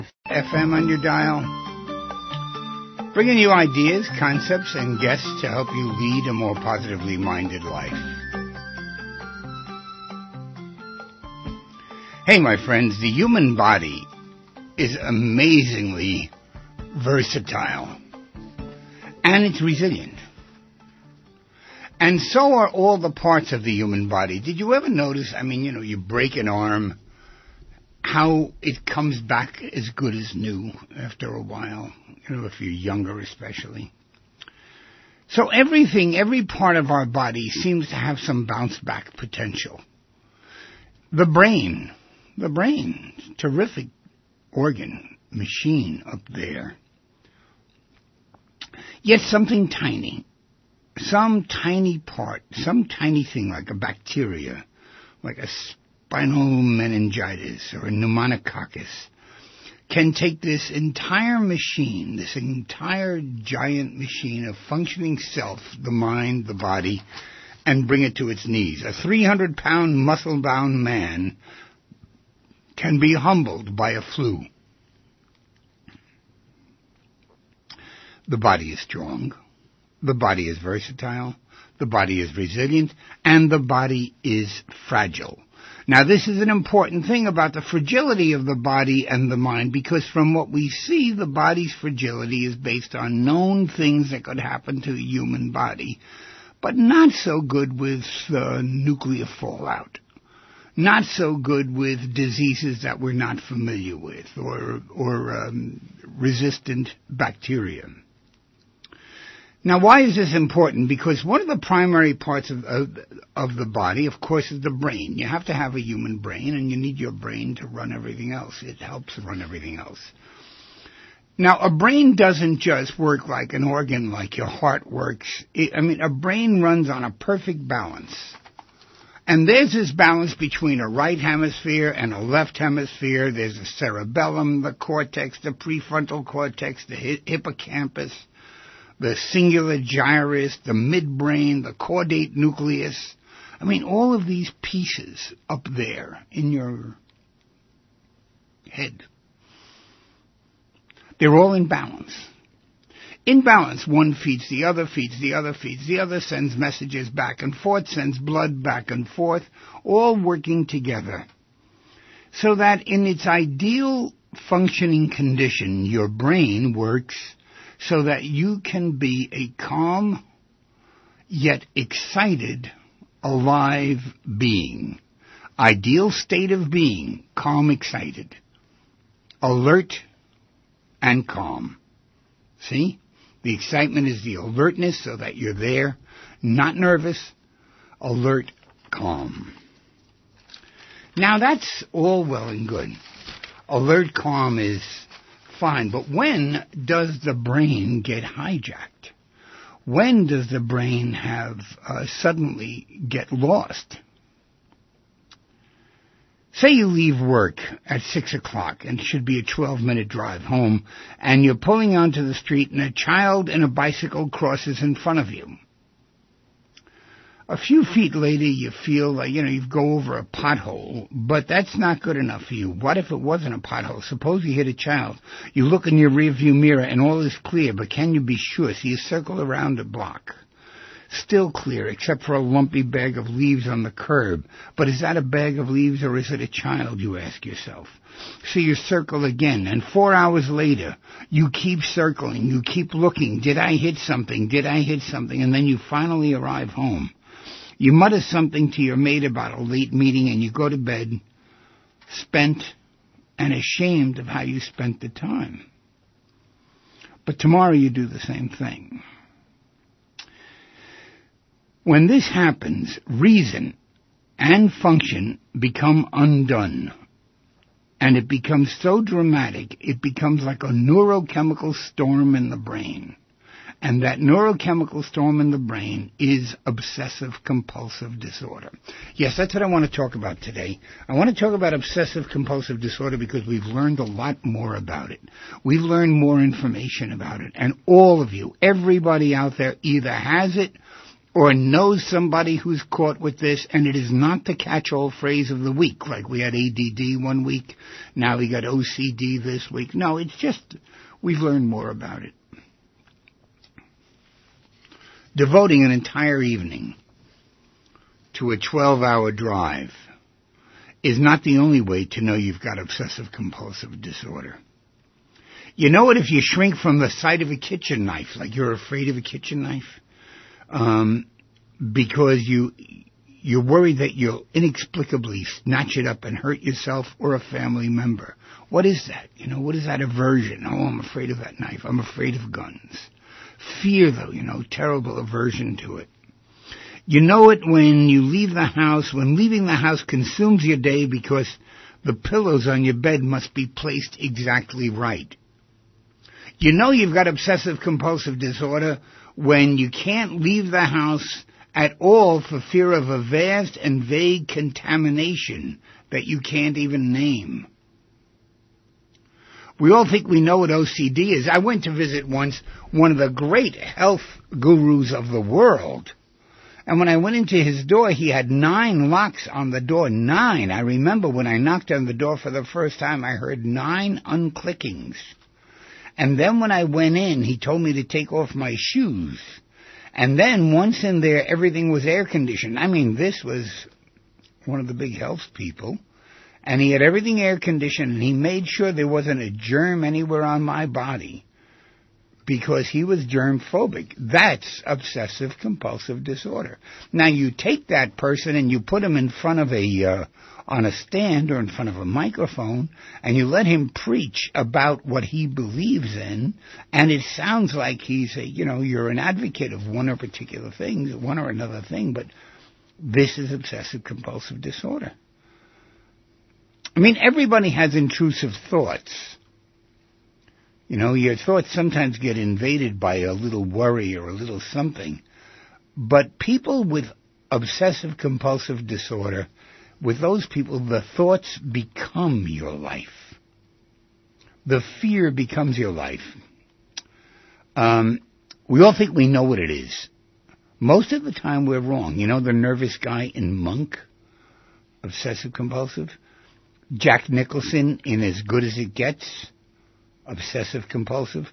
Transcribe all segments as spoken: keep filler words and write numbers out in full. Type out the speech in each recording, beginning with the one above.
F M on your dial, bringing you ideas, concepts, and guests to help you lead a more positively minded life. Hey, my friends, the human body is amazingly versatile, and it's resilient. And so are all the parts of the human body. Did you ever notice, I mean, you know, you break an arm, how it comes back as good as new after a while, you know, if you're younger especially. So everything, every part of our body seems to have some bounce back potential. The brain, the brain, terrific organ, machine up there. Yet something tiny, some tiny part, some tiny thing like a bacteria, like a spinal meningitis or a pneumococcus, can take this entire machine, this entire giant machine of functioning self, the mind, the body, and bring it to its knees. A three hundred pound muscle-bound man can be humbled by a flu. The body is strong. The body is versatile. The body is resilient. And the body is fragile. Now, this is an important thing about the fragility of the body and the mind, because from what we see, the body's fragility is based on known things that could happen to the human body, but not so good with uh, nuclear fallout. Not so good with diseases that we're not familiar with, or, or um, resistant bacteria. Now, why is this important? Because one of the primary parts of, of, of the body, of course, is the brain. You have to have a human brain, and you need your brain to run everything else. It helps run everything else. Now, a brain doesn't just work like an organ, like your heart works. It, I mean, a brain runs on a perfect balance. And there's this balance between a right hemisphere and a left hemisphere. There's the cerebellum, the cortex, the prefrontal cortex, the hippocampus, the cingulate gyrus, the midbrain, the caudate nucleus. I mean, all of these pieces up there in your head, they're all in balance. In balance, one feeds the other, feeds the other, feeds the other, sends messages back and forth, sends blood back and forth, all working together. So that in its ideal functioning condition, your brain works so that you can be a calm, yet excited, alive being. Ideal state of being, calm, excited, alert, and calm. See? The excitement is the alertness, so that you're there, not nervous, alert, calm. Now that's all well and good. Alert, calm is fine, but when does the brain get hijacked? When does the brain have uh, suddenly get lost? Say you leave work at six o'clock and it should be a twelve-minute drive home, and you're pulling onto the street and a child and a bicycle crosses in front of you. A few feet later, you feel like, you know, you go over a pothole, but that's not good enough for you. What if it wasn't a pothole? Suppose you hit a child. You look in your rearview mirror and all is clear, but can you be sure? So you circle around the block. Still clear, except for a lumpy bag of leaves on the curb. But is that a bag of leaves or is it a child, you ask yourself? So you circle again, and four hours later, you keep circling, you keep looking. Did I hit something? Did I hit something? And then you finally arrive home. You mutter something to your mate about a late meeting, and you go to bed spent and ashamed of how you spent the time. But tomorrow you do the same thing. When this happens, reason and function become undone. And it becomes so dramatic, it becomes like a neurochemical storm in the brain. And that neurochemical storm in the brain is obsessive-compulsive disorder. Yes, that's what I want to talk about today. I want to talk about obsessive-compulsive disorder because we've learned a lot more about it. We've learned more information about it. And all of you, everybody out there, either has it or knows somebody who's caught with this, and it is not the catch-all phrase of the week, like we had A D D one week, now we got O C D this week. No, it's just we've learned more about it. Devoting an entire evening to a twelve-hour drive is not the only way to know you've got obsessive-compulsive disorder. You know what? If you shrink from the sight of a kitchen knife, like you're afraid of a kitchen knife, um, because you, you're worried that you'll inexplicably snatch it up and hurt yourself or a family member. What is that? You know, what is that aversion? Oh, I'm afraid of that knife. I'm afraid of guns. Fear, though, you know, terrible aversion to it. You know it when you leave the house, when leaving the house consumes your day because the pillows on your bed must be placed exactly right. You know you've got obsessive-compulsive disorder when you can't leave the house at all for fear of a vast and vague contamination that you can't even name. We all think we know what O C D is. I went to visit once one of the great health gurus of the world, and when I went into his door, he had nine locks on the door. Nine. I remember when I knocked on the door for the first time, I heard nine unclickings. And then when I went in, he told me to take off my shoes. And then once in there, everything was air conditioned. I mean, this was one of the big health people. And he had everything air conditioned, and he made sure there wasn't a germ anywhere on my body because he was germ phobic. That's obsessive compulsive disorder. Now you take that person and you put him in front of a, uh, on a stand or in front of a microphone, and you let him preach about what he believes in, and it sounds like he's a, you know, you're an advocate of one or particular thing, one or another thing, but this is obsessive compulsive disorder. I mean, everybody has intrusive thoughts. You know, your thoughts sometimes get invaded by a little worry or a little something. But people with obsessive-compulsive disorder, with those people, the thoughts become your life. The fear becomes your life. Um, we all think we know what it is. Most of the time we're wrong. You know the nervous guy in Monk? Obsessive-compulsive? Jack Nicholson in As Good as It Gets? Obsessive-compulsive.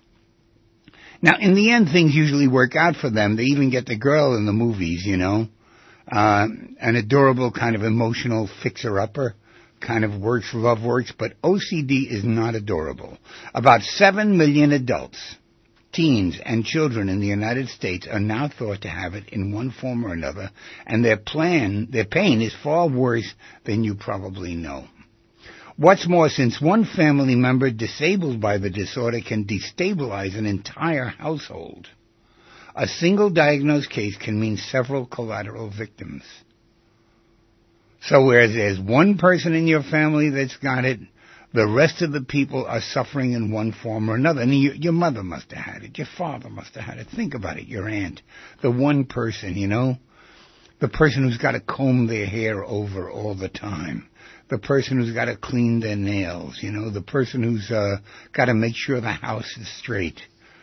Now, in the end, things usually work out for them. They even get the girl in the movies, you know. Uh, an adorable kind of emotional fixer-upper kind of works, love works, but O C D is not adorable. About seven million adults, teens, and children in the United States are now thought to have it in one form or another, and their plan, their pain is far worse than you probably know. What's more, since one family member disabled by the disorder can destabilize an entire household, a single diagnosed case can mean several collateral victims. So whereas there's one person in your family that's got it, the rest of the people are suffering in one form or another. And you, your mother must have had it. Your father must have had it. Think about it, your aunt. The one person, you know, the person who's got to comb their hair over all the time. The person who's got to clean their nails, you know, the person who's uh, got to make sure the house is straight.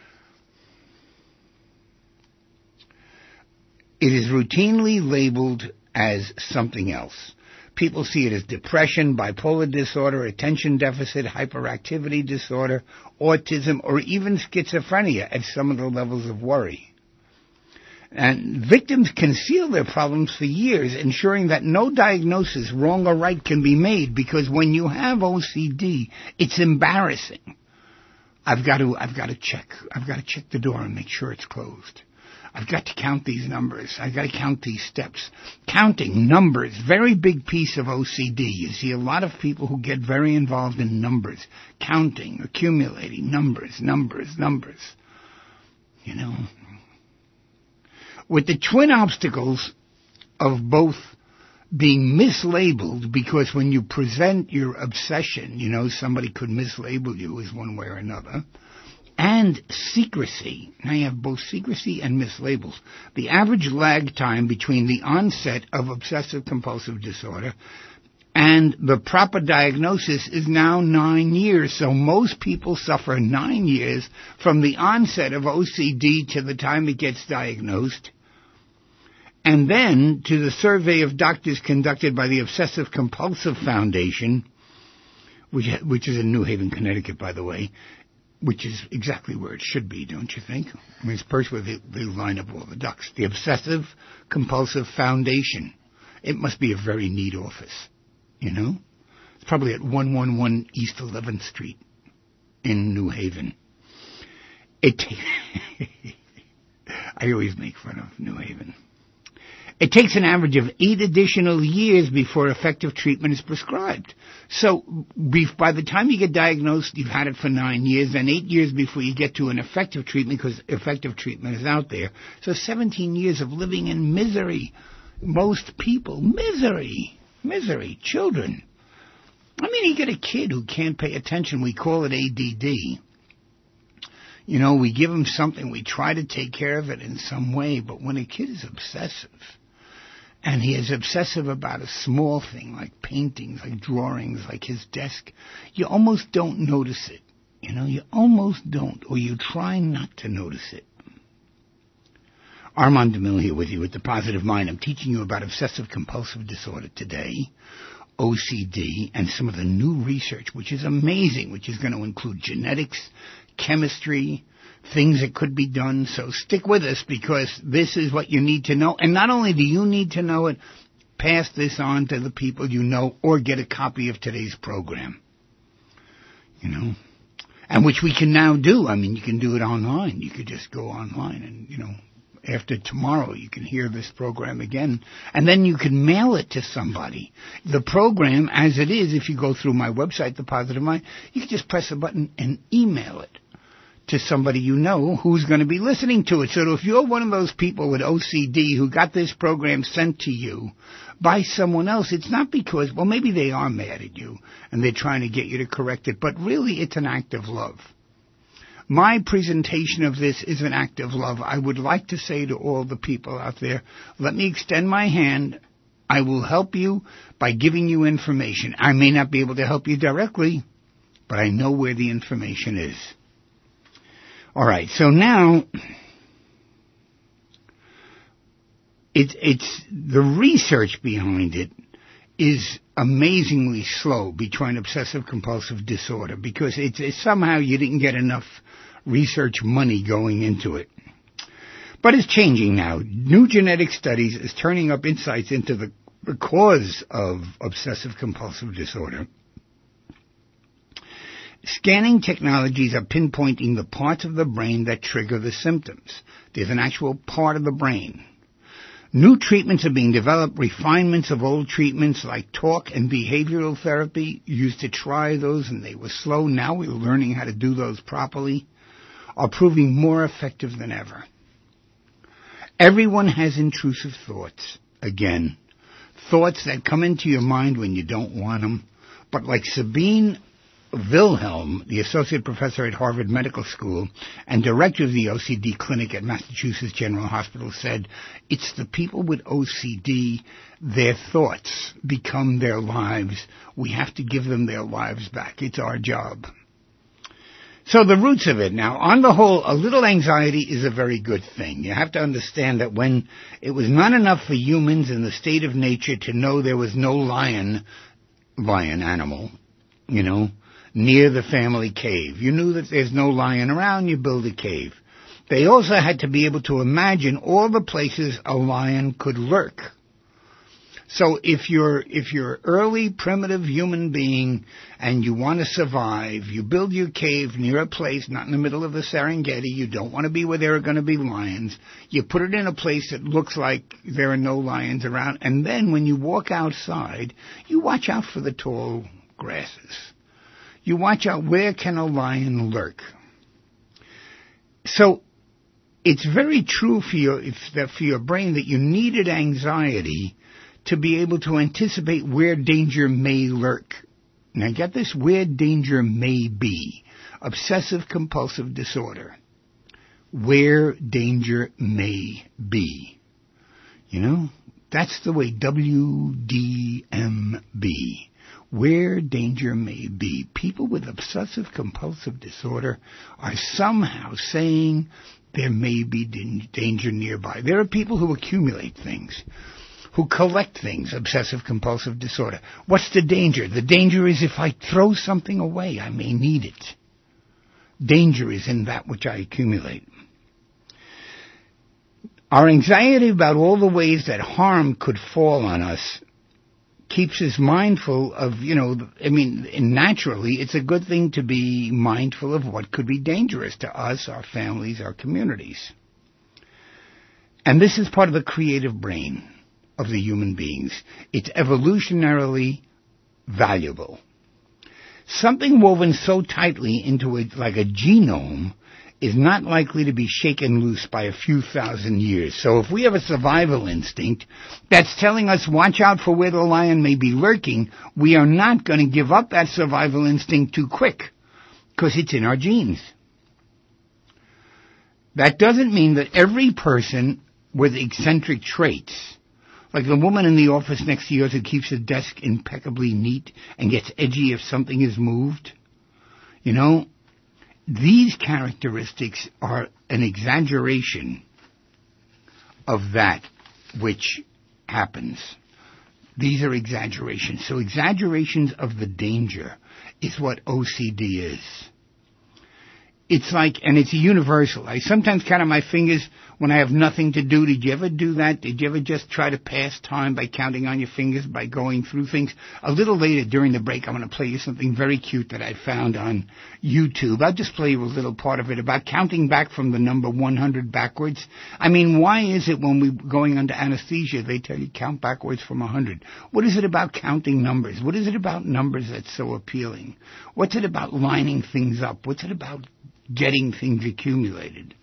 It is routinely labeled as something else. People see it as depression, bipolar disorder, attention deficit, hyperactivity disorder, autism, or even schizophrenia at some of the levels of worry. And victims conceal their problems for years, ensuring that no diagnosis, wrong or right, can be made, because when you have O C D, it's embarrassing. I've got to, I've got to check. I've got to check the door and make sure it's closed. I've got to count these numbers. I've got to count these steps. Counting numbers, very big piece of O C D. You see a lot of people who get very involved in numbers. Counting, accumulating, numbers, numbers, numbers. You know. With the twin obstacles of both being mislabeled, because when you present your obsession, you know, somebody could mislabel you as one way or another, and secrecy. Now you have both secrecy and mislabels. The average lag time between the onset of obsessive-compulsive disorder and the proper diagnosis is now nine years. So most people suffer nine years from the onset of O C D to the time it gets diagnosed. And then to the survey of doctors conducted by the Obsessive Compulsive Foundation, which, which is in New Haven, Connecticut, by the way, which is exactly where it should be, don't you think? I mean, it's perched where they, they line up all the ducks. The Obsessive Compulsive Foundation. It must be a very neat office, you know? It's probably at one eleven East eleventh Street in New Haven. It t- I always make fun of New Haven. It takes an average of eight additional years before effective treatment is prescribed. So by the time you get diagnosed, you've had it for nine years, and eight years before you get to an effective treatment, because effective treatment is out there. So seventeen years of living in misery. Most people, misery, misery, children. I mean, you get a kid who can't pay attention. We call it A D D. You know, we give him something, we try to take care of it in some way, but when a kid is obsessive, and he is obsessive about a small thing, like paintings, like drawings, like his desk, you almost don't notice it. You know, you almost don't, or you try not to notice it. Armand DeMille here with you with The Positive Mind. I'm teaching you about obsessive-compulsive disorder today, O C D, and some of the new research, which is amazing, which is going to include genetics, chemistry, things that could be done. So stick with us, because this is what you need to know. And not only do you need to know it, pass this on to the people you know, or get a copy of today's program. You know, and which we can now do. I mean, you can do it online. You could just go online and, you know, after tomorrow you can hear this program again, and then you can mail it to somebody. The program, as it is, if you go through my website, The Positive Mind, you can just press a button and email it to somebody you know who's going to be listening to it. So if you're one of those people with O C D who got this program sent to you by someone else, it's not because, well, maybe they are mad at you and they're trying to get you to correct it, but really it's an act of love. My presentation of this is an act of love. I would like to say to all the people out there, let me extend my hand. I will help you by giving you information. I may not be able to help you directly, but I know where the information is. All right, so now it's it's the research behind it is amazingly slow between obsessive-compulsive disorder, because it's, it's somehow you didn't get enough research money going into it. But it's changing now. New genetic studies is turning up insights into the, the cause of obsessive-compulsive disorder. Scanning technologies are pinpointing the parts of the brain that trigger the symptoms. There's an actual part of the brain. New treatments are being developed, refinements of old treatments like talk and behavioral therapy. Used to try those and they were slow. Now we're learning how to do those properly, are proving more effective than ever. Everyone has intrusive thoughts. Again, thoughts that come into your mind when you don't want them. But like Sabine Wilhelm, the associate professor at Harvard Medical School and director of the O C D clinic at Massachusetts General Hospital, said, it's the people with O C D, their thoughts become their lives. We have to give them their lives back. It's our job. So the roots of it. Now, on the whole, a little anxiety is a very good thing. You have to understand that when it was not enough for humans in the state of nature to know there was no lion, lion animal, you know, near the family cave. You knew that there's no lion around, you build a cave. They also had to be able to imagine all the places a lion could lurk. So if you're if you're early primitive human being and you want to survive, you build your cave near a place, not in the middle of the Serengeti. You don't want to be where there are going to be lions. You put it in a place that looks like there are no lions around, and then when you walk outside, you watch out for the tall grasses. You watch out, where can a lion lurk? So it's very true for your, if, that for your brain that you needed anxiety to be able to anticipate where danger may lurk. Now get this, where danger may be. Obsessive-compulsive disorder. Where danger may be. You know, that's the way W D M B. where danger may be. People with obsessive compulsive disorder are somehow saying there may be danger nearby. There are people who accumulate things, who collect things, obsessive compulsive disorder. What's the danger? The danger is if I throw something away, I may need it. Danger is in that which I accumulate. Our anxiety about all the ways that harm could fall on us keeps us mindful of, you know, I mean, naturally, it's a good thing to be mindful of what could be dangerous to us, our families, our communities. And this is part of the creative brain of the human beings. It's evolutionarily valuable. Something woven so tightly into it like a genome is not likely to be shaken loose by a few thousand years. So if we have a survival instinct that's telling us watch out for where the lion may be lurking, we are not going to give up that survival instinct too quick, because it's in our genes. That doesn't mean that every person with eccentric traits, like the woman in the office next to yours who keeps her desk impeccably neat and gets edgy if something is moved, you know, these characteristics are an exaggeration of that which happens. These are exaggerations. So exaggerations of the danger is what O C D is. It's like, and it's universal. I sometimes count on my fingers when I have nothing to do. Did you ever do that? Did you ever just try to pass time by counting on your fingers, by going through things? A little later during the break, I'm going to play you something very cute that I found on YouTube. I'll just play you a little part of it about counting back from the number one hundred backwards. I mean, why is it when we're going under anesthesia, they tell you count backwards from one hundred? What is it about counting numbers? What is it about numbers that's so appealing? What's it about lining things up? What's it about getting things accumulated?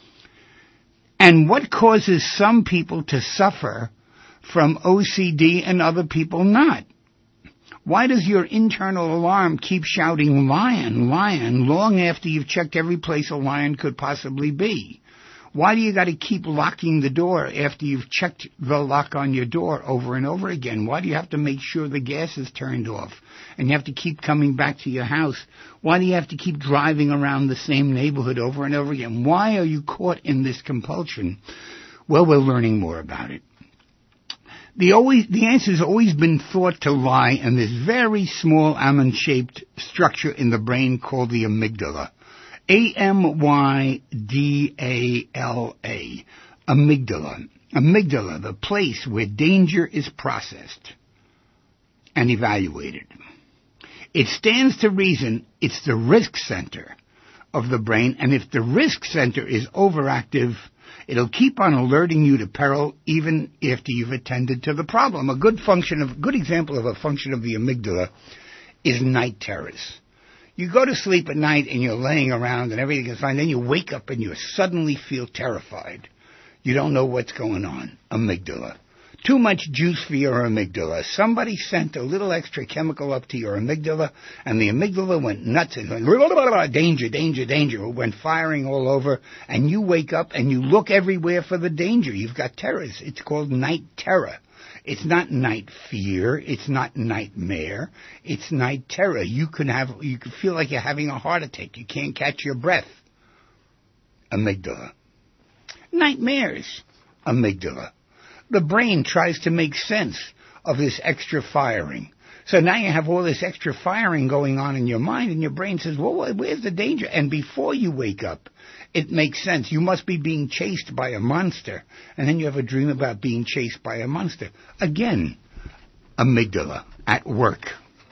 And what causes some people to suffer from O C D and other people not? Why does your internal alarm keep shouting lion, lion, long after you've checked every place a lion could possibly be? Why do you got to keep locking the door after you've checked the lock on your door over and over again? Why do you have to make sure the gas is turned off? And you have to keep coming back to your house? Why do you have to keep driving around the same neighborhood over and over again? Why are you caught in this compulsion? Well, we're learning more about it. The, always, the answer has always been thought to lie in this very small almond-shaped structure in the brain called the amygdala. A M Y D A L A, amygdala. Amygdala, the place where danger is processed and evaluated. It stands to reason it's the risk center of the brain, and if the risk center is overactive, it'll keep on alerting you to peril even after you've attended to the problem. A good function of, good example of a function of the amygdala is night terrors. You go to sleep at night and you're laying around and everything is fine. Then you wake up and you suddenly feel terrified. You don't know what's going on. Amygdala. Too much juice for your amygdala. Somebody sent a little extra chemical up to your amygdala, and the amygdala went nuts and went, danger, danger, danger. It went firing all over, and you wake up and you look everywhere for the danger. You've got terrors. It's called night terror. It's not night fear. It's not nightmare. It's night terror. You can have, you can feel like you're having a heart attack. You can't catch your breath. Amygdala. Nightmares. Amygdala. The brain tries to make sense of this extra firing. So now you have all this extra firing going on in your mind, and your brain says, well, where's the danger? And before you wake up, it makes sense. You must be being chased by a monster. And then you have a dream about being chased by a monster. Again, amygdala at work.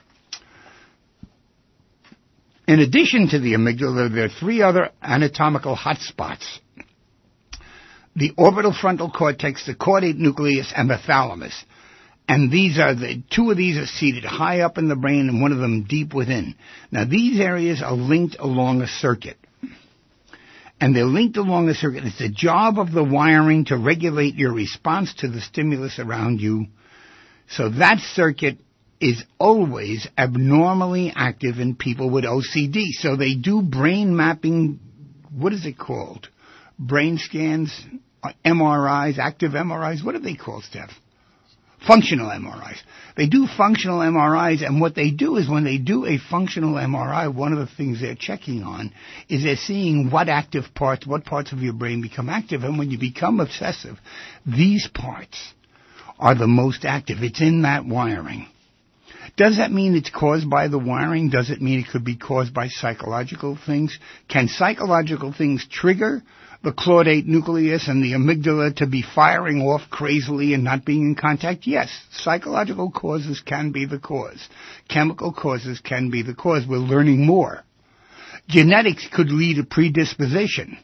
In addition to the amygdala, there are three other anatomical hotspots: the orbital frontal cortex, the caudate nucleus, and the thalamus. And these are the two of these are seated high up in the brain, and one of them deep within. Now, these areas are linked along a circuit. And they're linked along a circuit. It's the job of the wiring to regulate your response to the stimulus around you. So that circuit is always abnormally active in people with O C D. So they do brain mapping. What is it called? Brain scans, M R Is, active M R Is. What are they called, Steph? functional M R Is. They do functional M R Is, and what they do is when they do a functional M R I, one of the things they're checking on is they're seeing what active parts, what parts of your brain become active, and when you become obsessive, these parts are the most active. It's in that wiring. Does that mean it's caused by the wiring? Does it mean it could be caused by psychological things? Can psychological things trigger the caudate nucleus and the amygdala to be firing off crazily and not being in contact? Yes, psychological causes can be the cause. Chemical causes can be the cause. We're learning more. Genetics could lead to predisposition.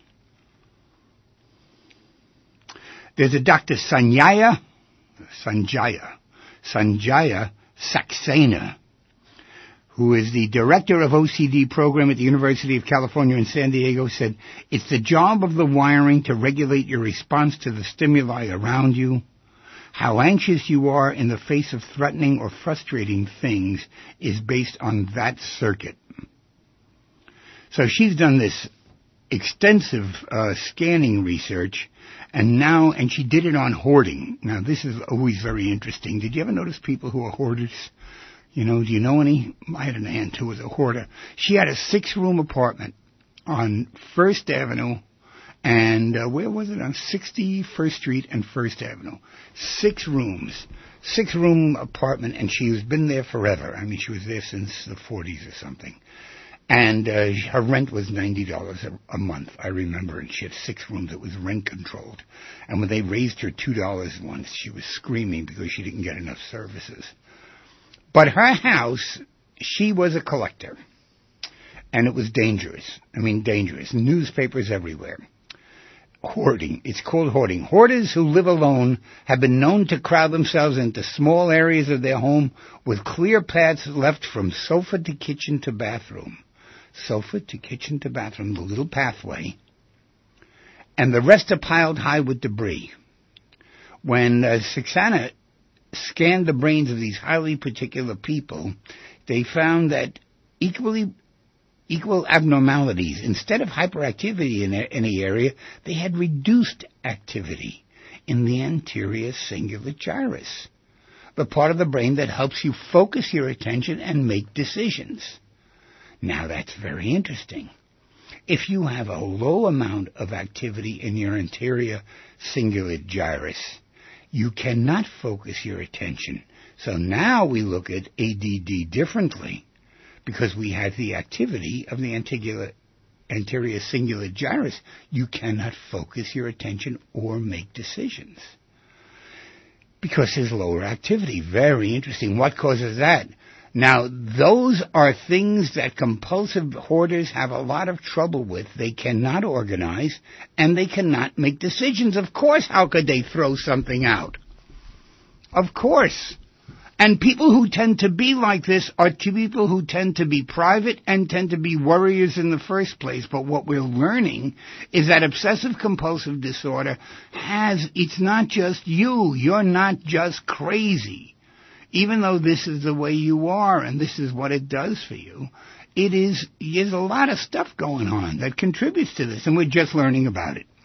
There's a Doctor Sanjaya, Sanjaya, Sanjaya Saxena, who is the director of O C D program at the University of California in San Diego, said, it's the job of the wiring to regulate your response to the stimuli around you. How anxious you are in the face of threatening or frustrating things is based on that circuit. So she's done this extensive uh, scanning research, and now, and she did it on hoarding. Now, this is always very interesting. Did you ever notice people who are hoarders? You know, do you know any? I had an aunt who was a hoarder. She had a six-room apartment on First Avenue, and uh, where was it? On sixty-first Street and First Avenue. Six rooms. Six-room apartment, and she has been there forever. I mean, she was there since the forties or something. And uh, her rent was ninety dollars a, a month, I remember, and she had six rooms. It was rent-controlled. And when they raised her two dollars once, she was screaming because she didn't get enough services. But her house, she was a collector. And it was dangerous. I mean, dangerous. Newspapers everywhere. Hoarding. It's called hoarding. Hoarders who live alone have been known to crowd themselves into small areas of their home with clear paths left from sofa to kitchen to bathroom. Sofa to kitchen to bathroom, the little pathway. And the rest are piled high with debris. When uh, Saxena scanned the brains of these highly particular people, they found that equally equal abnormalities. Instead of hyperactivity in any area, they had reduced activity in the anterior cingulate gyrus, the part of the brain that helps you focus your attention and make decisions. Now that's very interesting. If you have a low amount of activity in your anterior cingulate gyrus, you cannot focus your attention. So now we look at A D D differently, because we have the activity of the anterior, anterior cingulate gyrus. You cannot focus your attention or make decisions because there's lower activity. Very interesting. What causes that? Now, those are things that compulsive hoarders have a lot of trouble with. They cannot organize, and they cannot make decisions. Of course, how could they throw something out? Of course. And people who tend to be like this are people who tend to be private and tend to be worriers in the first place. But what we're learning is that obsessive-compulsive disorder has, it's not just you. You're not just crazy. Even though this is the way you are and this is what it does for you, it is, there's a lot of stuff going on that contributes to this, and we're just learning about it.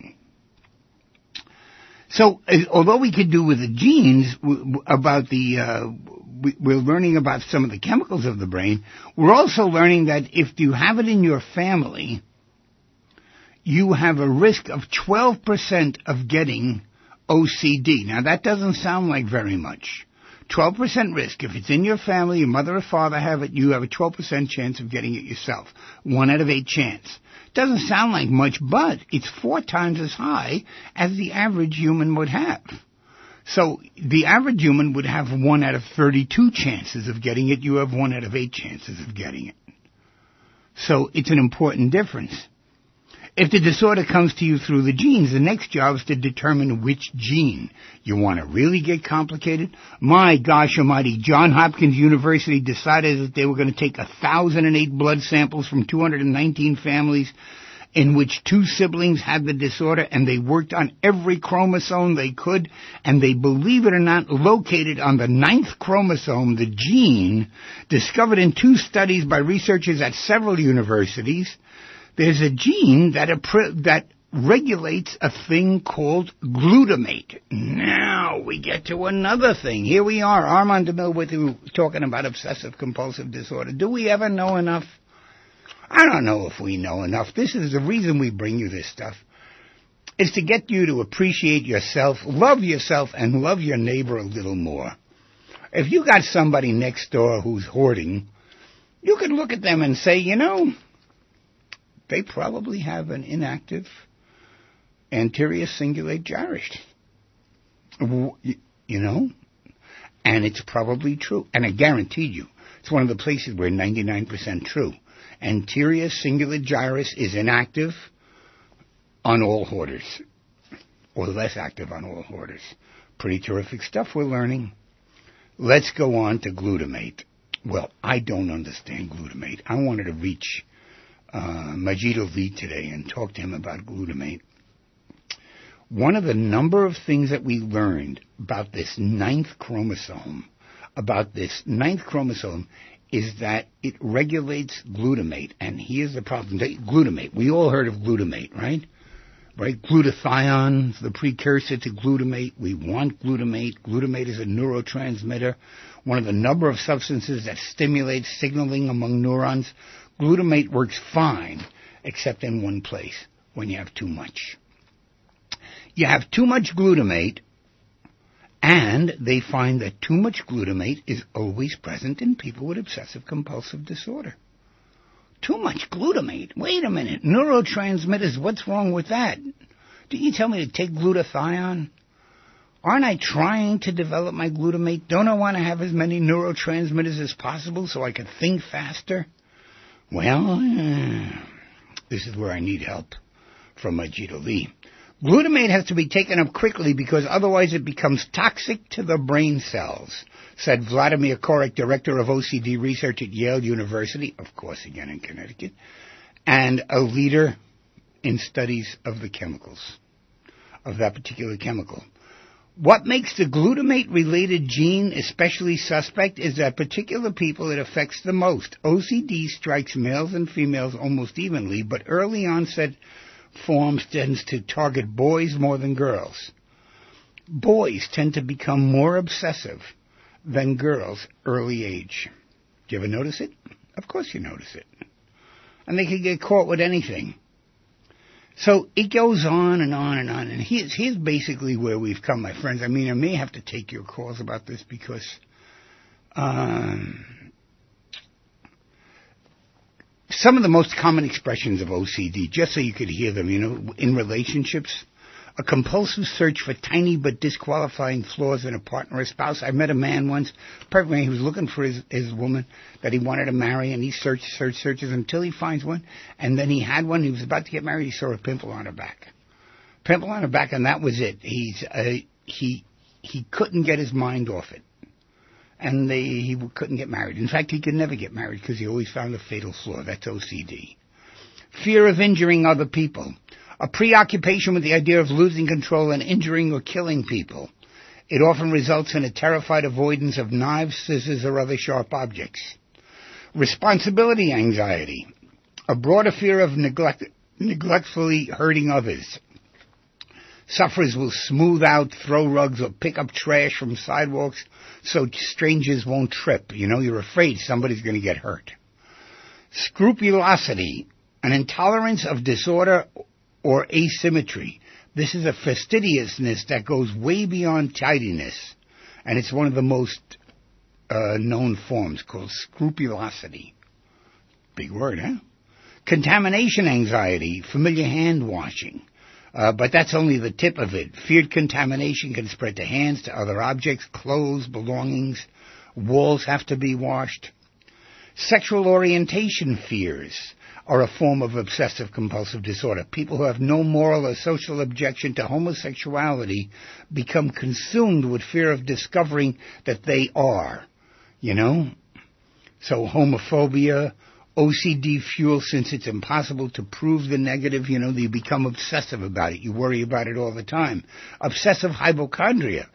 So, although we could do with the genes, about the, uh, we're learning about some of the chemicals of the brain, we're also learning that if you have it in your family, you have a risk of twelve percent of getting O C D. Now, that doesn't sound like very much. twelve percent risk. If it's in your family, your mother or father have it, you have a twelve percent chance of getting it yourself. One out of eight chance. Doesn't sound like much, but it's four times as high as the average human would have. So the average human would have one out of thirty-two chances of getting it. You have one out of eight chances of getting it. So it's an important difference. If the disorder comes to you through the genes, the next job is to determine which gene. You want to really get complicated? My gosh almighty, Johns Hopkins University decided that they were going to take one thousand eight blood samples from two hundred nineteen families in which two siblings had the disorder, and they worked on every chromosome they could, and they, believe it or not, located on the ninth chromosome the gene discovered in two studies by researchers at several universities. There's a gene that, that regulates a thing called glutamate. Now we get to another thing. Here we are, Armand DeMille with you, talking about obsessive-compulsive disorder. Do we ever know enough? I don't know if we know enough. This is the reason we bring you this stuff. It's to get you to appreciate yourself, love yourself, and love your neighbor a little more. If you got somebody next door who's hoarding, you can look at them and say, you know, they probably have an inactive anterior cingulate gyrus. You know? And it's probably true. And I guarantee you, it's one of the places where ninety-nine percent true. Anterior cingulate gyrus is inactive on all hoarders, or less active on all hoarders. Pretty terrific stuff we're learning. Let's go on to glutamate. Well, I don't understand glutamate. I wanted to reach uh, Majid Ali today and talk to him about glutamate. One of the number of things that we learned about this ninth chromosome, about this ninth chromosome, is that it regulates glutamate. And here's the problem. Glutamate. We all heard of glutamate, right? Right? Glutathione is the precursor to glutamate. We want glutamate. Glutamate is a neurotransmitter, one of the number of substances that stimulates signaling among neurons. Glutamate works fine, except in one place, when you have too much. You have too much glutamate, and they find that too much glutamate is always present in people with obsessive-compulsive disorder. Too much glutamate? Wait a minute. Neurotransmitters, what's wrong with that? Did you tell me to take glutathione? Aren't I trying to develop my glutamate? Don't I want to have as many neurotransmitters as possible so I can think faster? Well, uh, this is where I need help from Majid Ali. Glutamate has to be taken up quickly because otherwise it becomes toxic to the brain cells, said Vladimir Korek, director of O C D research at Yale University, of course again in Connecticut, and a leader in studies of the chemicals, of that particular chemical. What makes the glutamate-related gene especially suspect is that particular people it affects the most. O C D strikes males and females almost evenly, but early onset forms tends to target boys more than girls. Boys tend to become more obsessive than girls early age. Do you ever notice it? Of course you notice it. And they can get caught with anything. So it goes on and on and on. And here's, here's basically where we've come, my friends. I mean, I may have to take your calls about this because um, some of the most common expressions of O C D, just so you could hear them, you know, in relationships, a compulsive search for tiny but disqualifying flaws in a partner or spouse. I met a man once, perfectly, he was looking for his, his woman that he wanted to marry, and he searched, searched, searches until he finds one, and then he had one. He was about to get married. He saw a pimple on her back. Pimple on her back, and that was it. He's uh, he he couldn't get his mind off it, and they, he couldn't get married. In fact, he could never get married because he always found a fatal flaw. That's O C D. Fear of injuring other people. A preoccupation with the idea of losing control and injuring or killing people. It often results in a terrified avoidance of knives, scissors, or other sharp objects. Responsibility anxiety. A broader fear of neglect, neglectfully hurting others. Sufferers will smooth out, throw rugs, or pick up trash from sidewalks so strangers won't trip. You know, you're afraid somebody's going to get hurt. Scrupulosity. An intolerance of disorder or asymmetry. This is a fastidiousness that goes way beyond tidiness, and it's one of the most uh, known forms, called scrupulosity. Big word, huh? Contamination anxiety, familiar hand washing. Uh, but that's only the tip of it. Feared contamination can spread to hands, to other objects, clothes, belongings. Walls have to be washed. Sexual orientation fears are a form of obsessive-compulsive disorder. People who have no moral or social objection to homosexuality become consumed with fear of discovering that they are, you know? So homophobia, O C D fuel, since it's impossible to prove the negative, you know, you become obsessive about it. You worry about it all the time. Obsessive hypochondria.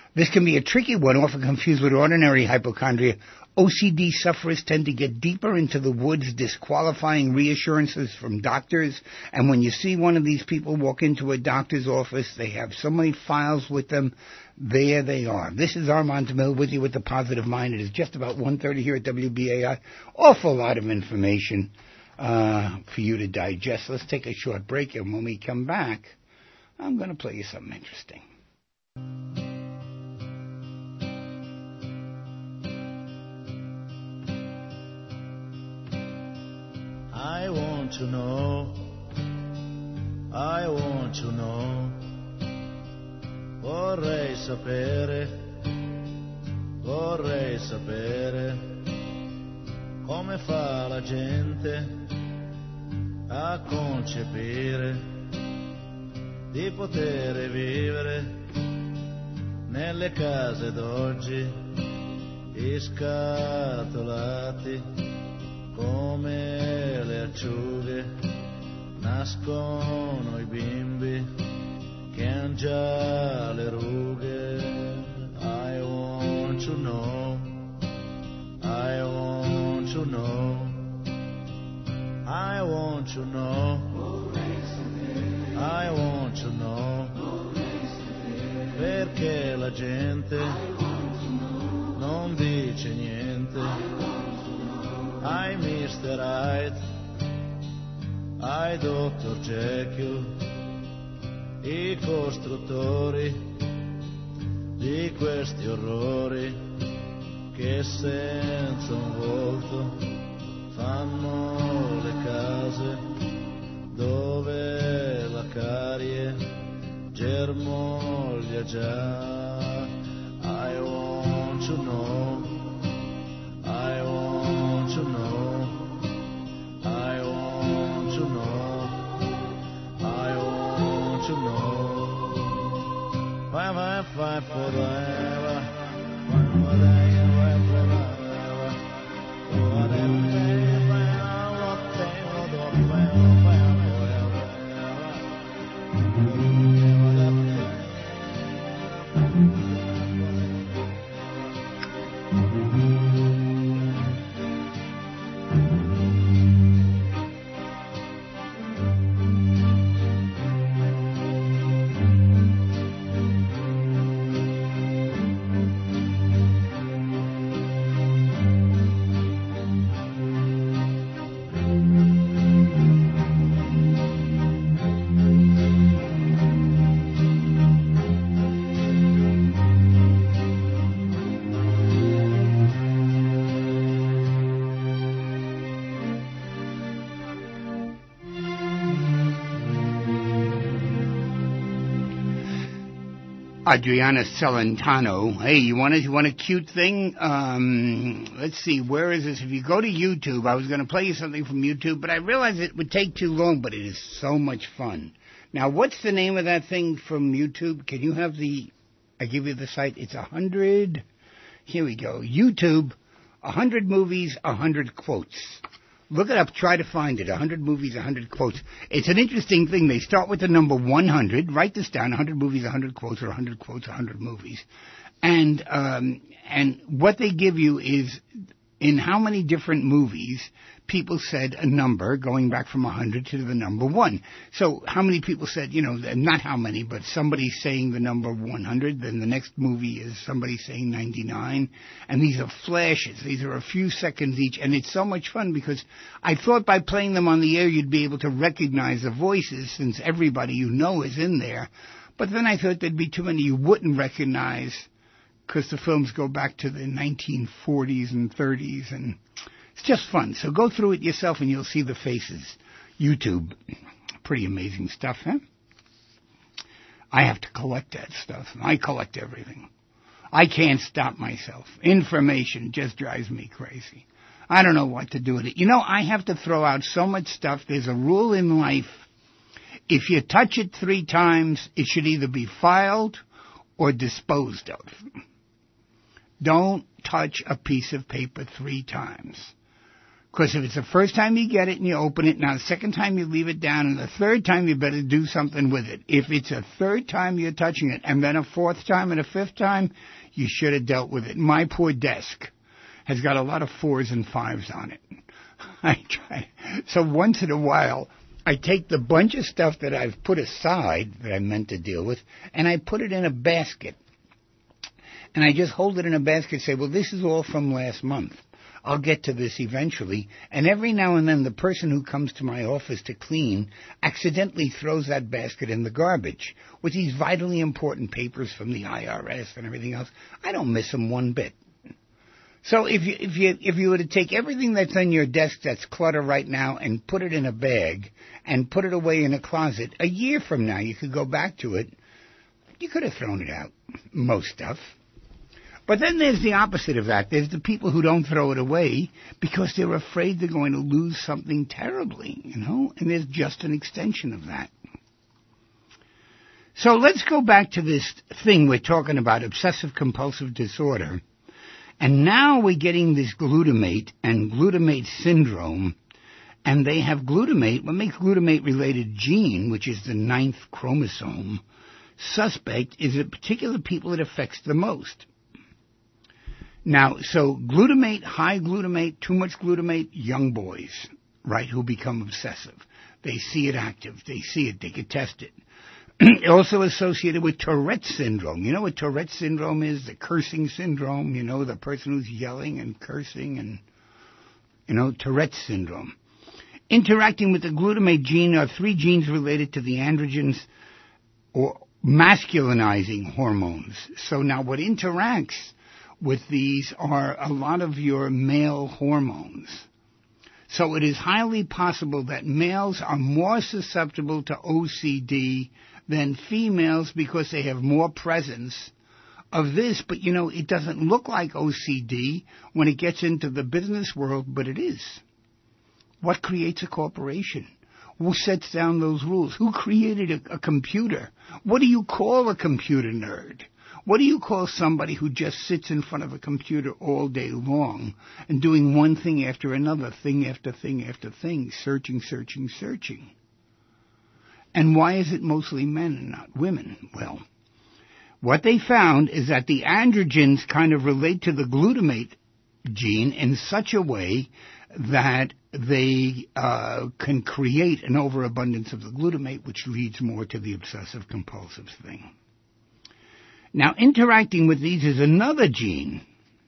This can be a tricky one, often confused with ordinary hypochondria. O C D sufferers tend to get deeper into the woods, disqualifying reassurances from doctors. And when you see one of these people walk into a doctor's office, they have so many files with them. There they are. This is Armand DeMille with you with The Positive Mind. It is just about one thirty here at W B A I. Awful lot of information uh, for you to digest. Let's take a short break, and when we come back, I'm going to play you something interesting. I want to know, I want to know, vorrei sapere, vorrei sapere, come fa la gente a concepire di poter vivere nelle case d'oggi, iscatolati come le acciughe, nascono i bimbi che han già le rughe. I want to know, I want to know, I want to know, I want to know, perché la gente non dice niente. I mister Hyde, I dottor Jekyll, i costruttori di questi orrori che senza un volto fanno le case dove la carie germoglia già. I want to know, I want to know, I want to know, I want to know. Five, five, five, forever, Adriana Celentano. Hey, you want a, you want a cute thing? Um, let's see, where is this? If you go to YouTube, I was going to play you something from YouTube, but I realized it would take too long, but it is so much fun. Now, what's the name of that thing from YouTube? Can you have the, I give you the site, it's a hundred, here we go, YouTube, a hundred movies, a hundred quotes. Look it up, try to find it, a hundred movies, a hundred quotes. It's an interesting thing. They start with the number one hundred. Write this down, a hundred movies, a hundred quotes, or a hundred quotes, a hundred movies. And um, and what they give you is in how many different movies people said a number going back from one hundred to the number one. So how many people said, you know, not how many, but somebody saying the number one hundred, then the next movie is somebody saying ninety-nine. And these are flashes. These are a few seconds each. And it's so much fun because I thought by playing them on the air you'd be able to recognize the voices since everybody you know is in there. But then I thought there'd be too many you wouldn't recognize because the films go back to the nineteen forties and thirties, and it's just fun. So go through it yourself and you'll see the faces. YouTube, pretty amazing stuff, huh? I have to collect that stuff. I collect everything. I can't stop myself. Information just drives me crazy. I don't know what to do with it. You know, I have to throw out so much stuff. There's a rule in life. If you touch it three times, it should either be filed or disposed of. Don't touch a piece of paper three times. Because if it's the first time you get it and you open it, now the second time you leave it down, and the third time you better do something with it. If it's a third time you're touching it, and then a fourth time and a fifth time, you should have dealt with it. My poor desk has got a lot of fours and fives on it. I try. So once in a while, I take the bunch of stuff that I've put aside that I meant to deal with, and I put it in a basket. And I just hold it in a basket and say, well, this is all from last month. I'll get to this eventually. And every now and then the person who comes to my office to clean accidentally throws that basket in the garbage with these vitally important papers from the I R S and everything else. I don't miss them one bit. So if you, if you, if you were to take everything that's on your desk that's clutter right now and put it in a bag and put it away in a closet, a year from now you could go back to it. You could have thrown it out, most stuff. But then there's the opposite of that. There's the people who don't throw it away because they're afraid they're going to lose something terribly, you know, and there's just an extension of that. So let's go back to this thing we're talking about, obsessive-compulsive disorder. And now we're getting this glutamate and glutamate syndrome, and they have glutamate, what makes glutamate-related gene, which is the ninth chromosome, suspect is the particular people it affects the most. Now, so glutamate, high glutamate, too much glutamate, young boys, right, who become obsessive. They see it active. They see it. They can test it. Also associated with Tourette's syndrome. You know what Tourette's syndrome is? The cursing syndrome, you know, the person who's yelling and cursing and, you know, Tourette's syndrome. Interacting with the glutamate gene are three genes related to the androgens or masculinizing hormones. So now what interacts with these are a lot of your male hormones. So it is highly possible that males are more susceptible to O C D than females because they have more presence of this. But, you know, it doesn't look like O C D when it gets into the business world, but it is. What creates a corporation? Who sets down those rules? Who created a, a computer? What do you call a computer nerd? What do you call somebody who just sits in front of a computer all day long and doing one thing after another, thing after thing after thing, searching, searching, searching? And why is it mostly men and not women? Well, what they found is that the androgens kind of relate to the glutamate gene in such a way that they uh, can create an overabundance of the glutamate, which leads more to the obsessive-compulsive thing. Now, interacting with these is another gene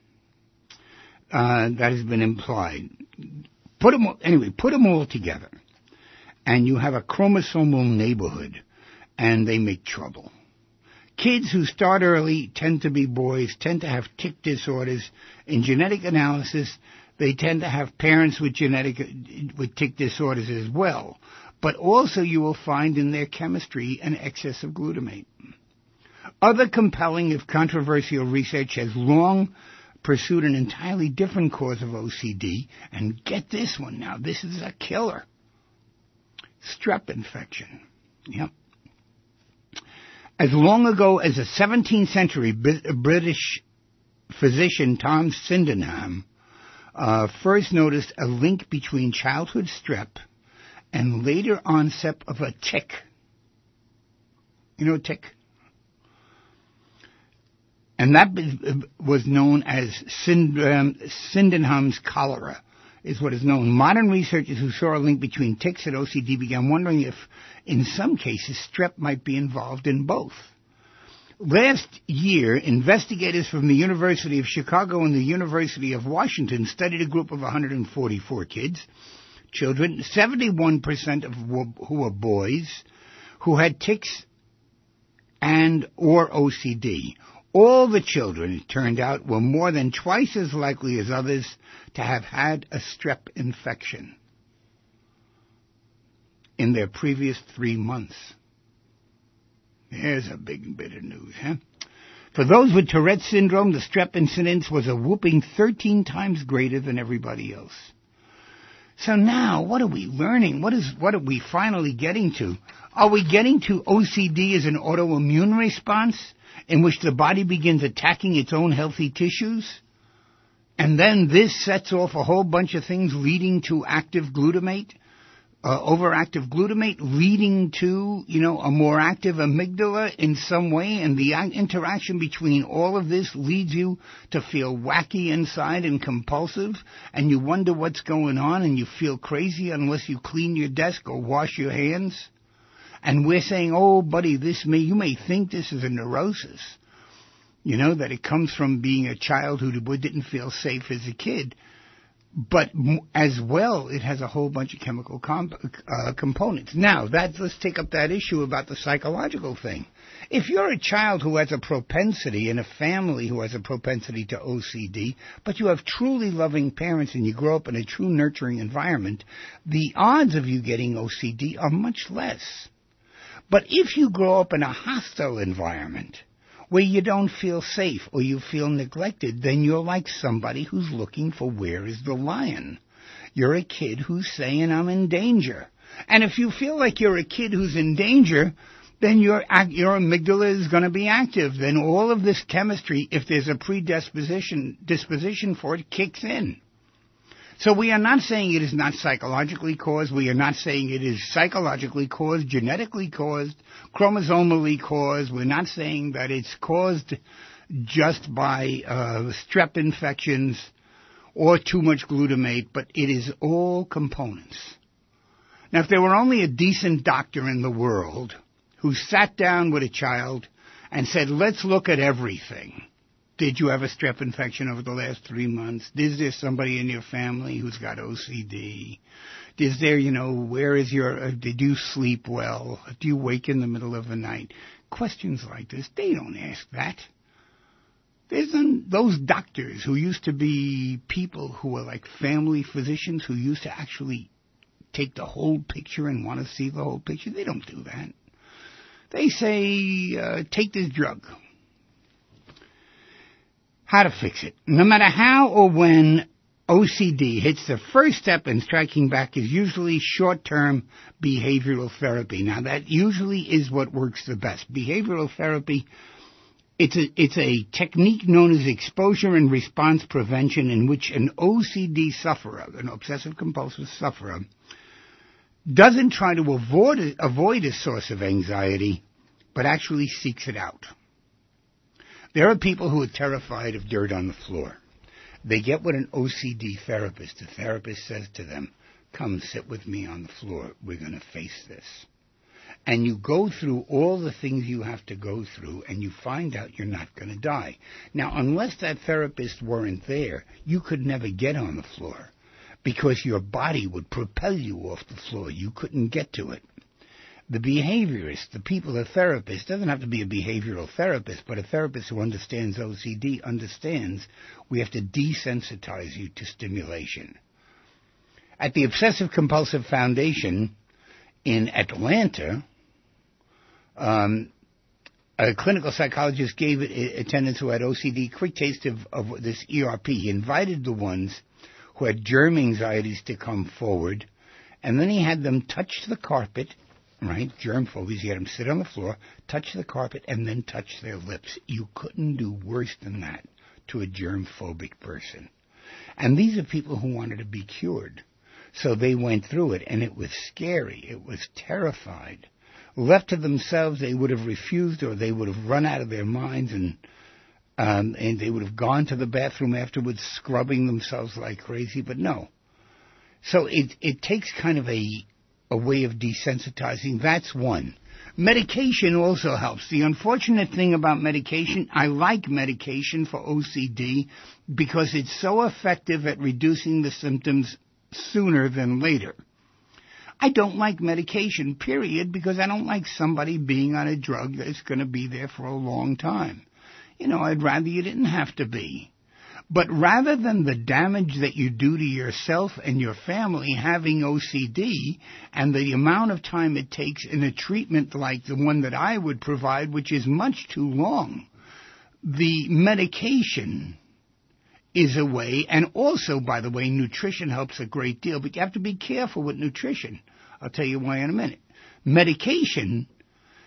uh, that has been implied. Put them all, anyway, put them all together, and you have a chromosomal neighborhood, and they make trouble. Kids who start early tend to be boys, tend to have tic disorders. In genetic analysis, they tend to have parents with genetic with tic disorders as well. But also you will find in their chemistry an excess of glutamate. Other compelling, if controversial, research has long pursued an entirely different cause of O C D, and get this one now, this is a killer. Strep infection. Yep. As long ago as the seventeenth century, British physician Tom Sydenham uh, first noticed a link between childhood strep and later onset of a tic. You know tick? And that was known as syndrome, Sydenham's cholera, is what is known. Modern researchers who saw a link between ticks and O C D began wondering if, in some cases, strep might be involved in both. Last year, investigators from the University of Chicago and the University of Washington studied a group of one hundred forty-four kids, children, seventy-one percent of who were boys, who had tics and or O C D. All the children, it turned out, were more than twice as likely as others to have had a strep infection in their previous three months. There's a big bit of news, huh? For those with Tourette's syndrome, the strep incidence was a whooping thirteen times greater than everybody else. So now, what are we learning? What is, what are we finally getting to? Are we getting to O C D as an autoimmune response in which the body begins attacking its own healthy tissues? And then this sets off a whole bunch of things leading to active glutamate, uh, overactive glutamate, leading to, you know, a more active amygdala in some way. And the interaction between all of this leads you to feel wacky inside and compulsive. And you wonder what's going on, and you feel crazy unless you clean your desk or wash your hands. And we're saying, oh, buddy, this may, you may think this is a neurosis. You know, that it comes from being a child who didn't feel safe as a kid. But as well, it has a whole bunch of chemical comp- uh, components. Now, that, let's take up that issue about the psychological thing. If you're a child who has a propensity, in a family who has a propensity to O C D, but you have truly loving parents and you grow up in a true nurturing environment, the odds of you getting O C D are much less. But if you grow up in a hostile environment, where you don't feel safe or you feel neglected, then you're like somebody who's looking for where is the lion. You're a kid who's saying, I'm in danger. And if you feel like you're a kid who's in danger, then your, your amygdala is going to be active. Then all of this chemistry, if there's a predisposition disposition for it, kicks in. So we are not saying it is not psychologically caused. We are not saying it is psychologically caused, genetically caused, chromosomally caused. We're not saying that it's caused just by uh, strep infections or too much glutamate, but it is all components. Now, if there were only a decent doctor in the world who sat down with a child and said, let's look at everything. Did you have a strep infection over the last three months? Is there somebody in your family who's got O C D? Is there, you know, where is your, uh, did you sleep well? Do you wake in the middle of the night? Questions like this, they don't ask that. There's um, those doctors who used to be people who were like family physicians who used to actually take the whole picture and want to see the whole picture. They don't do that. They say, uh, take this drug. How to fix it. No matter how or when O C D hits, the first step in striking back is usually short-term behavioral therapy. Now, that usually is what works the best. Behavioral therapy, it's a, it's a technique known as exposure and response prevention, in which an O C D sufferer, an obsessive-compulsive sufferer, doesn't try to avoid, avoid a source of anxiety, but actually seeks it out. There are people who are terrified of dirt on the floor. They get with an O C D therapist. The therapist says to them, come sit with me on the floor. We're going to face this. And you go through all the things you have to go through, and you find out you're not going to die. Now, unless that therapist weren't there, you could never get on the floor, because your body would propel you off the floor. You couldn't get to it. The behaviorist, the people, the therapist, doesn't have to be a behavioral therapist, but a therapist who understands O C D understands we have to desensitize you to stimulation. At the Obsessive Compulsive Foundation in Atlanta, um, a clinical psychologist gave attendants who had O C D quick taste of, of this E R P. He invited the ones who had germ anxieties to come forward, and then he had them touch the carpet. Right, germ phobias. You had them sit on the floor, touch the carpet, and then touch their lips. You couldn't do worse than that to a germ-phobic person. And these are people who wanted to be cured. So they went through it, and it was scary. It was terrified. Left to themselves, they would have refused, or they would have run out of their minds, and um, and they would have gone to the bathroom afterwards, scrubbing themselves like crazy. But no. So it it takes kind of a a way of desensitizing. That's one. Medication also helps. The unfortunate thing about medication, I like medication for O C D because it's so effective at reducing the symptoms sooner than later. I don't like medication, period, because I don't like somebody being on a drug that's going to be there for a long time. You know, I'd rather you didn't have to be. But rather than the damage that you do to yourself and your family having O C D and the amount of time it takes in a treatment like the one that I would provide, which is much too long, the medication is a way. And also, by the way, nutrition helps a great deal. But you have to be careful with nutrition. I'll tell you why in a minute. Medication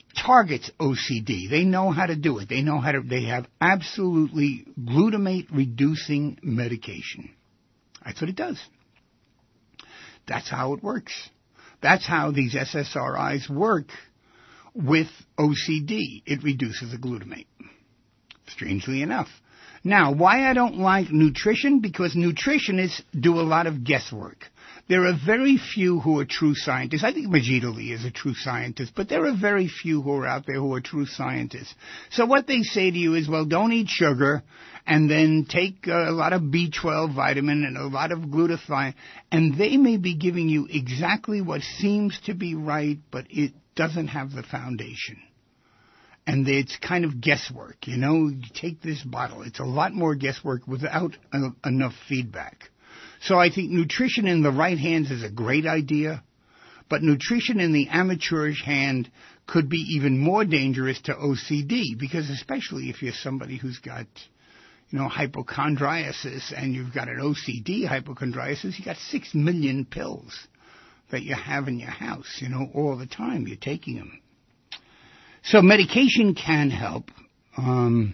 targets O C D. They know how to do it. They know how to, they have absolutely glutamate reducing medication. That's what it does. That's how it works. That's how these S S R Is work with O C D. It reduces the glutamate. Strangely enough. Now, why I don't like nutrition? Because nutritionists do a lot of guesswork. There are very few who are true scientists. I think Majid Ali is a true scientist, but there are very few who are out there who are true scientists. So what they say to you is, well, don't eat sugar, and then take a lot of B twelve vitamin and a lot of glutathione, and they may be giving you exactly what seems to be right, but it doesn't have the foundation. And it's kind of guesswork, you know, you take this bottle. It's a lot more guesswork without a, enough feedback. So I think nutrition in the right hands is a great idea, but nutrition in the amateurish hand could be even more dangerous to O C D, because especially if you're somebody who's got, you know, hypochondriasis and you've got an O C D hypochondriasis, you got six million pills that you have in your house, you know, all the time you're taking them. So medication can help. Um,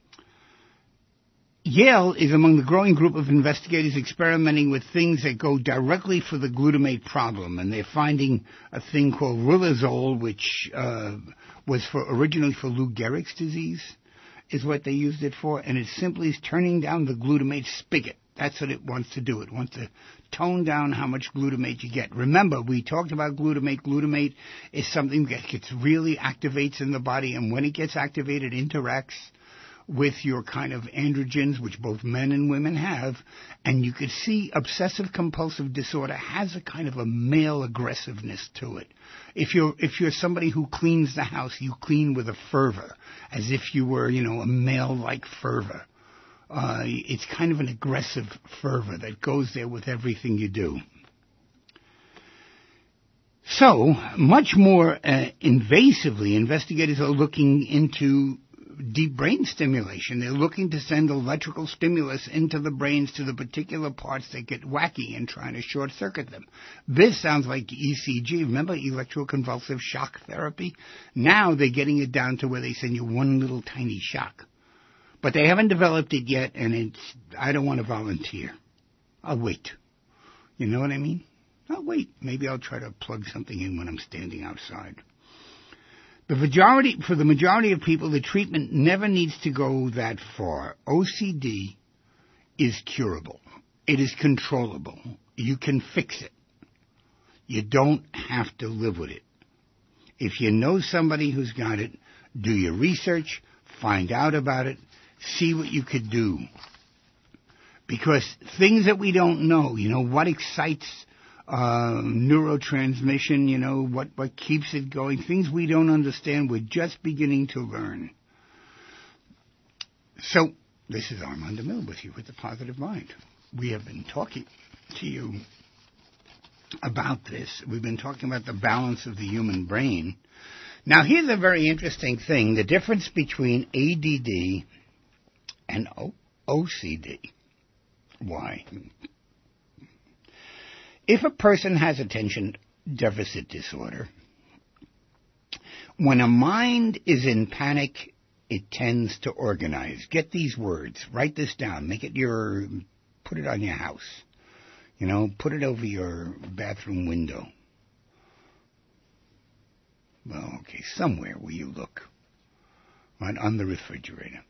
Yale is among the growing group of investigators experimenting with things that go directly for the glutamate problem, and they're finding a thing called riluzole, which uh, was for originally for Lou Gehrig's disease, is what they used it for, and it simply is turning down the glutamate spigot. That's what it wants to do. It wants to tone down how much glutamate you get. Remember, we talked about glutamate. Glutamate is something that gets really activates in the body, and when it gets activated, it interacts with your kind of androgens, which both men and women have, and you could see obsessive-compulsive disorder has a kind of a male aggressiveness to it. If you're if you're somebody who cleans the house, you clean with a fervor, as if you were, you know, a male-like fervor. Uh, it's kind of an aggressive fervor that goes there with everything you do. So, much more uh, invasively, investigators are looking into deep brain stimulation. They're looking to send electrical stimulus into the brains to the particular parts that get wacky and trying to short-circuit them. This sounds like E C G. Remember electroconvulsive shock therapy? Now they're getting it down to where they send you one little tiny shock. But they haven't developed it yet, and it's, I don't want to volunteer. I'll wait. You know what I mean? I'll wait. Maybe I'll try to plug something in when I'm standing outside. The majority, for the majority of people, the treatment never needs to go that far. O C D is curable. It is controllable. You can fix it. You don't have to live with it. If you know somebody who's got it, do your research, find out about it, see what you could do. Because things that we don't know, you know, what excites uh, neurotransmission, you know, what, what keeps it going, things we don't understand, we're just beginning to learn. So, this is Armand DeMille with you with the Positive Mind. We have been talking to you about this. We've been talking about the balance of the human brain. Now, here's a very interesting thing, the difference between A D D and o- OCD. Why? If a person has attention deficit disorder, when a mind is in panic, it tends to organize. Get these words. Write this down. Make it your, put it on your house. You know, put it over your bathroom window. Well, okay, somewhere where you look. Right, on the refrigerator.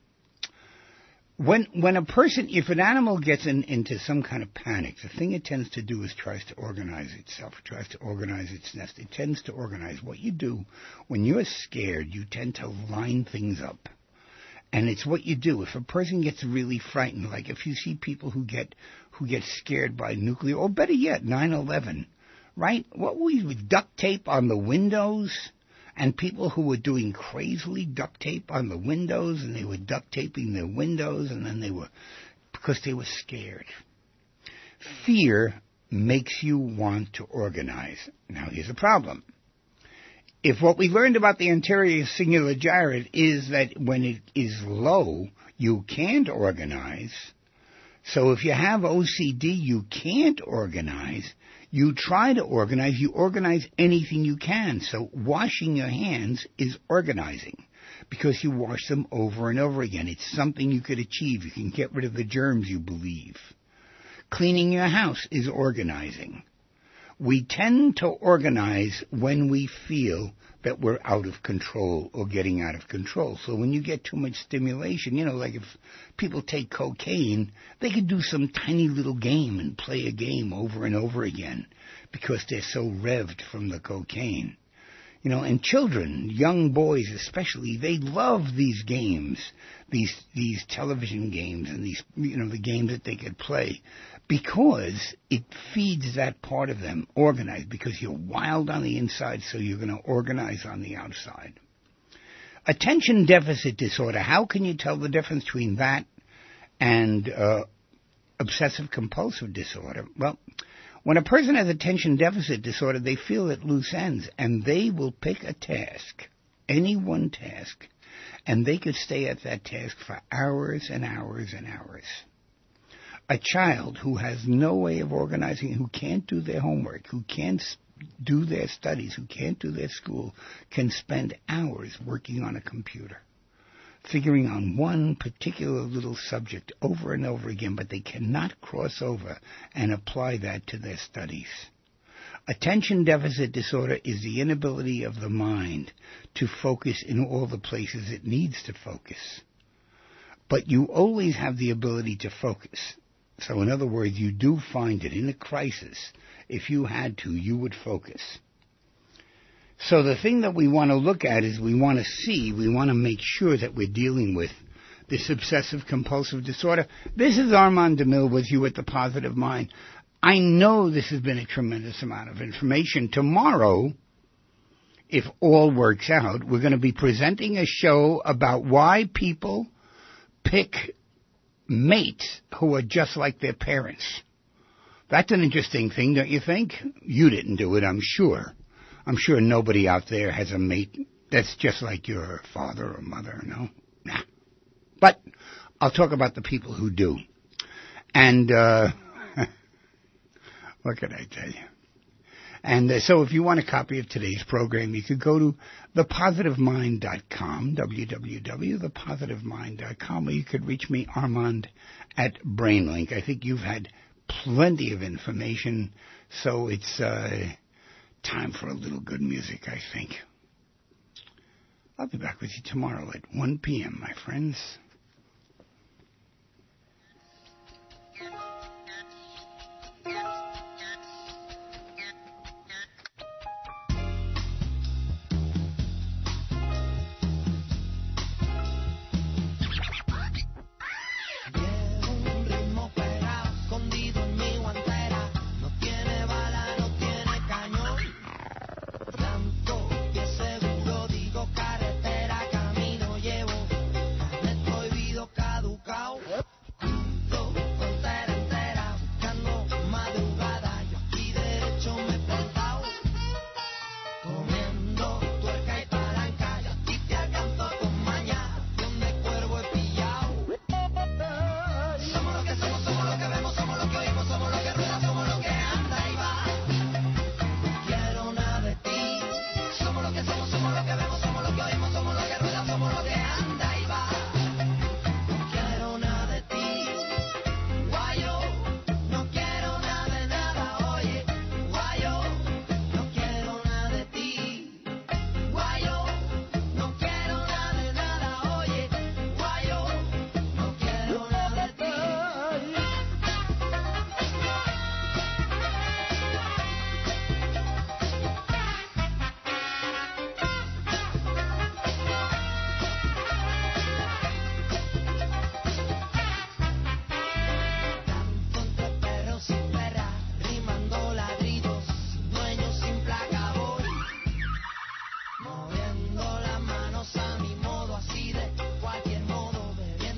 When when a person, if an animal gets in, into some kind of panic, the thing it tends to do is tries to organize itself, tries to organize its nest. It tends to organize. What you do when you're scared, you tend to line things up. And it's what you do. If a person gets really frightened, like if you see people who get who get scared by nuclear, or better yet, nine eleven, right? What we with duct tape on the windows? And people who were doing crazily duct tape on the windows, and they were duct taping their windows, and then they were, because they were scared. Fear makes you want to organize. Now, here's a problem. If what we learned about the anterior cingulate gyrate is that when it is low, you can't organize. So if you have O C D, you can't organize. You try to organize, you organize anything you can. So washing your hands is organizing because you wash them over and over again. It's something you could achieve. You can get rid of the germs you believe. Cleaning your house is organizing. We tend to organize when we feel that we're out of control or getting out of control. So when you get too much stimulation, you know, like if people take cocaine, they could do some tiny little game and play a game over and over again because they're so revved from the cocaine. You know, and children, young boys especially, they love these games, these these television games and these, you know, the games that they could play because it feeds that part of them organized because you're wild on the inside, so you're going to organize on the outside. Attention deficit disorder, how can you tell the difference between that and uh, obsessive compulsive disorder? Well, when a person has attention deficit disorder, they feel at loose ends, and they will pick a task, any one task, and they could stay at that task for hours and hours and hours. A child who has no way of organizing, who can't do their homework, who can't do their studies, who can't do their school, can spend hours working on a computer, figuring on one particular little subject over and over again, but they cannot cross over and apply that to their studies. Attention deficit disorder is the inability of the mind to focus in all the places it needs to focus. But you always have the ability to focus. So in other words, you do find it in a crisis. If you had to, you would focus. So the thing that we want to look at is we want to see, we want to make sure that we're dealing with this obsessive compulsive disorder. This is Armand DeMille with you at The Positive Mind. I know this has been a tremendous amount of information. Tomorrow, if all works out, we're going to be presenting a show about why people pick mates who are just like their parents. That's an interesting thing, don't you think? You didn't do it, I'm sure. I'm sure nobody out there has a mate that's just like your father or mother, no? Nah. But I'll talk about the people who do. And, uh, what can I tell you? And uh, so if you want a copy of today's program, you could go to the positive mind dot com, w w w dot the positive mind dot com, or you could reach me, Armand, at BrainLink. I think you've had plenty of information, so it's uh, time for a little good music, I think. I'll be back with you tomorrow at one p.m., my friends.